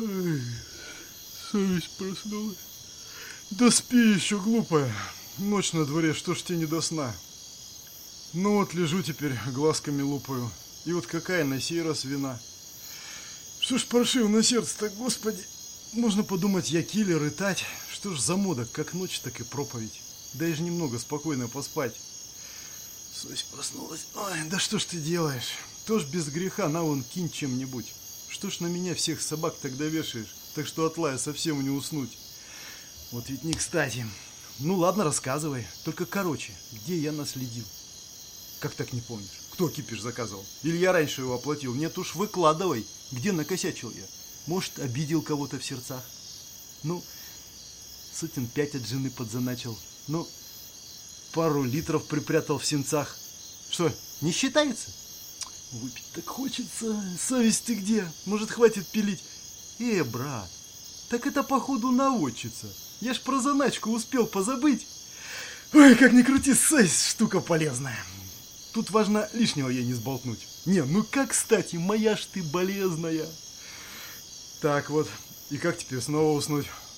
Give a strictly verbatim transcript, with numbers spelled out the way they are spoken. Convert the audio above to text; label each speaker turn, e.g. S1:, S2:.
S1: Ай, совесть проснулась. Да спи еще, глупая. Ночь на дворе, что ж тебе не до сна? Ну вот лежу теперь, глазками лупаю. И вот какая на сей раз вина? Что ж паршиво на сердце-то, господи. Можно подумать, я киллер и тать. Что ж за мода, как ночь, так и проповедь. Дай же немного спокойно поспать. Совесть проснулась. Ой, да что ж ты делаешь? Тоже без греха, на вон кинь чем-нибудь. Что ж на меня всех собак тогда вешаешь, так что от лая совсем не уснуть. Вот ведь не кстати. Ну ладно, рассказывай. Только короче, где я наследил? Как так не помнишь? Кто кипиш заказывал? Или я раньше его оплатил? Нет уж, выкладывай. Где накосячил я? Может, обидел кого-то в сердцах? Ну, сотен пять от жены подзаначил. Ну, пару литров припрятал в сенцах. Что, не считается? Выпить так хочется. Совесть ты где? Может, хватит пилить? Э, брат, так это походу наводчица. Я ж про заначку успел позабыть. Ой, как ни крути, совесть штука полезная. Тут важно лишнего ей не сболтнуть. Не, ну как кстати, моя ж ты болезная. Так вот, и как теперь снова уснуть?